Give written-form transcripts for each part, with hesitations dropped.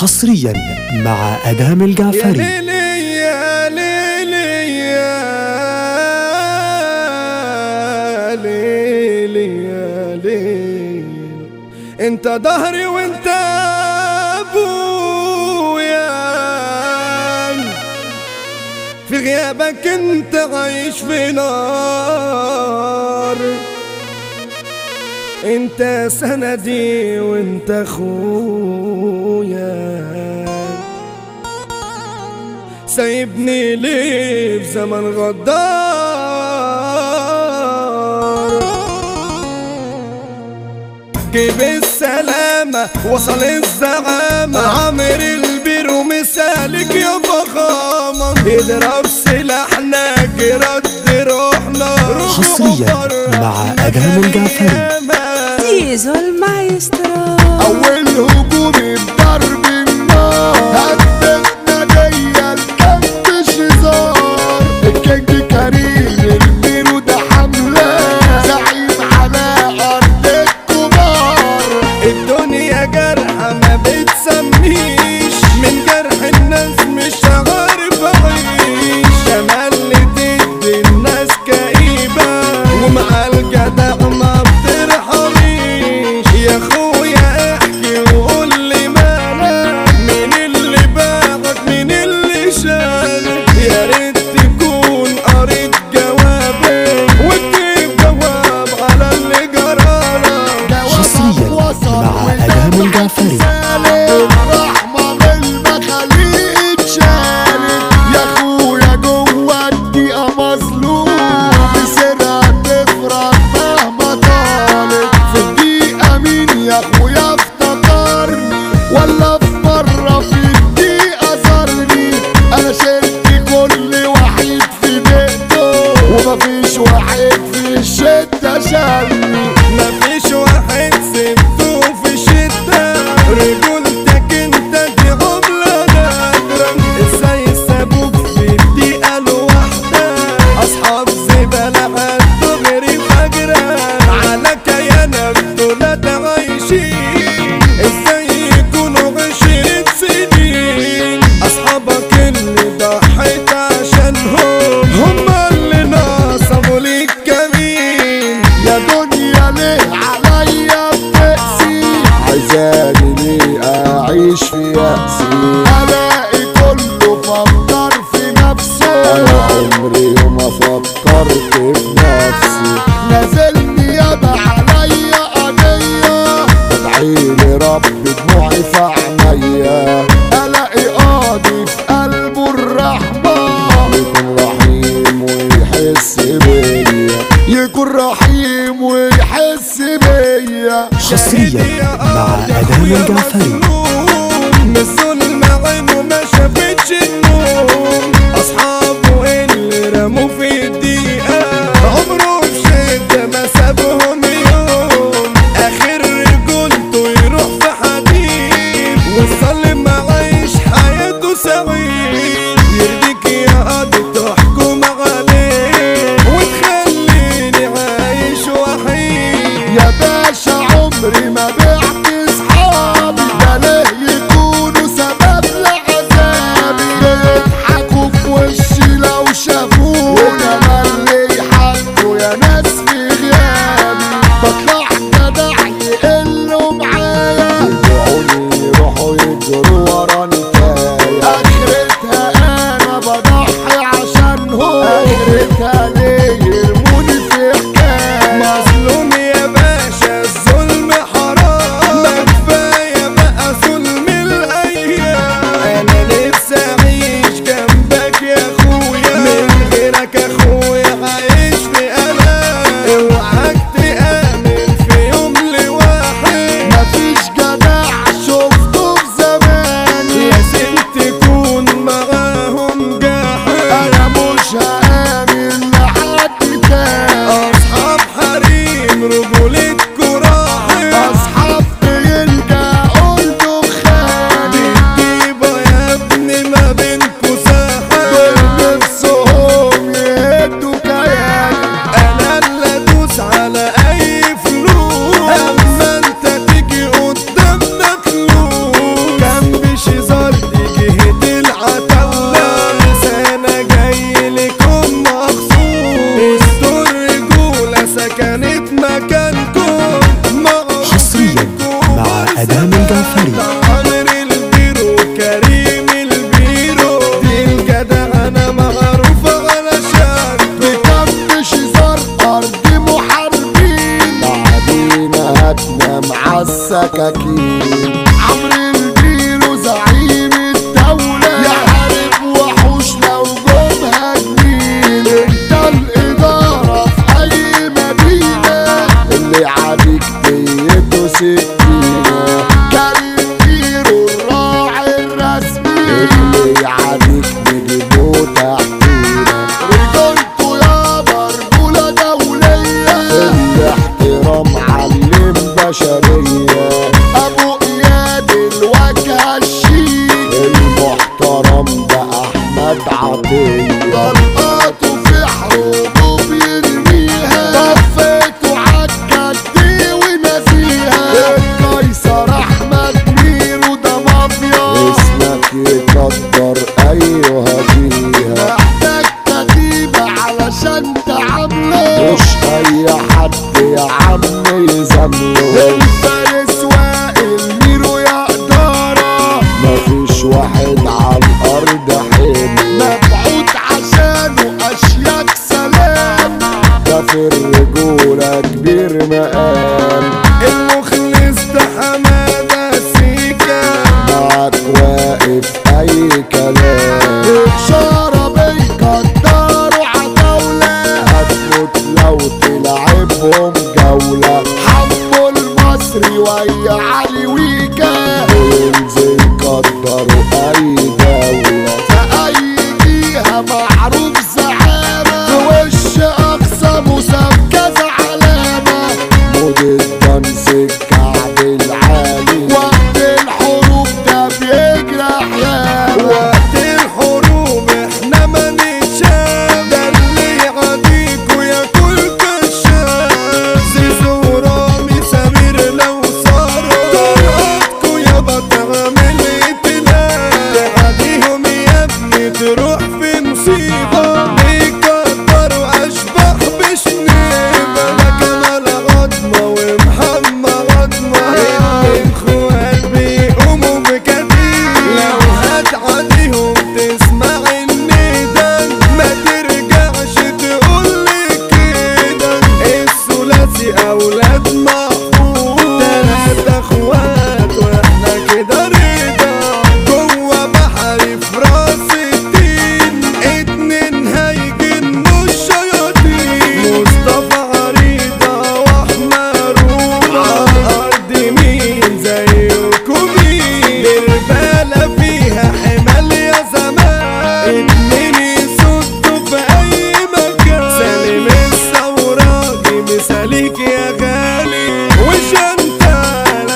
حصريا مع أدهم الجعفري. يا ليلي يا ليلي يا ليلي يا ليلي، انت ظهري وانت ابويا، في غيابك انت عايش في نار، انت سندي وانت اخويا، سايبني ليه في زمن غدار. جيب السلامة وصل الزعامة، عامر البير ومثالك يا فخامة، اضرب سلاحنا جرد روحنا. حصريا مع أدهم الجعفري. زيزو المايسترو. أول هجوم بضرب النار، هدفنا جاية الكف شزار، الكينج كريم الميرو ده حملة، زعيم على أرض الكبار. الدنيا جرحة ما بتسميش، من جرح الناس مش عارف أعيش، تملي تدي الناس كئيبة، ومع الجدع ما بترحميش. يا اخويا احكي وقول لي مالك، مين اللي باعك مين اللي شالك، يا ريت تكون قريت جوابك واكتب جواب على اللي جرالك. حصريا مع أدهم الجعفري. الرحمة بالمخاليق اتشالت، يا اخويا جوا الدقيقة مظلوم، بسرعة تفرح مهما طالت، في الدقيقة مين يا اخويا افتكرني، ولا في مرة في الدقيقة زارني. انا شلت كل واحد في بيته، ومفيش واحد في الشدة شالني، مفيش واحد سبته في شدة. رجولتك انت دي عملة نادرة، ازاي سابوك في الدقيقة لوحدك، اصحاب زبالة هتغري فجرة، على كيانك دولت عايشين، ازاي يكونوا 20 سنين، اصحابك اللي ضحيت عشانهم، هما اللي نصبوا ليك كمين. يا دنيا ليه عليا بتقسي، عايزاني ليه اعيش في يأسي، الاقي كله فكر في نفسه، انا عمري ما فكرت في نفسي. نازلني يابا عليا قضية، ادعيلي رب دموعي في عينيا، الاقي قاضي في قلبه الرحمة، يكون رحيم ويحس بيا، يكون رحيم ويحس بيا. حصريا مع أدهم الجعفري. الظلم عينه ما شافتش النوم، اصحابه اللي رموه في الدقيقة، عمره في شدة ما سابهم يوم، اخر رجولته يروح في حديد، والظالم عايش حياته سعيد. يرضيك يا قاضي تحكم عليه، وتخليني عايش وحيد. يا باشا عمري ما بعت اصحابي، ده مفيش واحد على الارض حلو مبعوث عشانه اشياك سلام ده في الرجولة كبير مقام المخلص ده حمادة سيكا معاك واقف اي كلام اشارة بيقدروا عتاولة هتموت لو تلعبهم جولة حمو المصري ويا علي ويكا وينزل قدروا اي دولة في اي جهة معروف زعامة في وش اقصى مساب كذا علامة مود الدنس الكعب العالي وقت الحروب ده بيجرح ياما وقت الحروب احنا ما نتشاف ده اللي يعاديكوا ياكل كشاف زيزو ورامي سمير لو صاروا طلعتكوا يابا تعمل اتلاف تعاديهم يا ابني تروح في مصيبة بيكتروا اشباح بشنيبة ده كمال عظمة ومحمد عظمة اتنين خوات بيقوموا بكتير لو هتعاديهم تسمع الندى ما ترجعش تقولي كده الثلاثي اولاد محفوظ تلاتة اخوات واحنا كده رضا جوا بحري في راس الدين اتنين هيجنوا الشياطين مصطفى عريضة واحمد روح ارض مين زيكم مين الرجالة فيها حمال يا زمان اتنين يصدوا في اي مكان سالم الثوراجي مثاليك يا غالي وشنتالة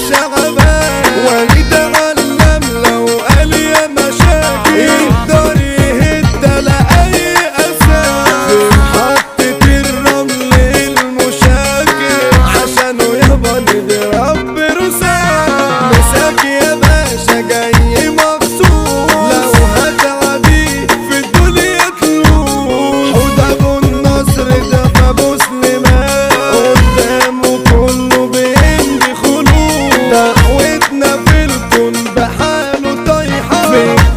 شعبان وليد علم لو قال يا مشاكل يقدر يهد لأي أساس في محطة الرمل المشاكل عشانه يابا نضرب برصاص مساك يا باشا جاي مخصوص لو هتعدي في الدنيا تلوح حوده ابو النصر ده في ابو سليمان قدامه كله بيمضي خلود دعوتنا في الكون بحاله طايحة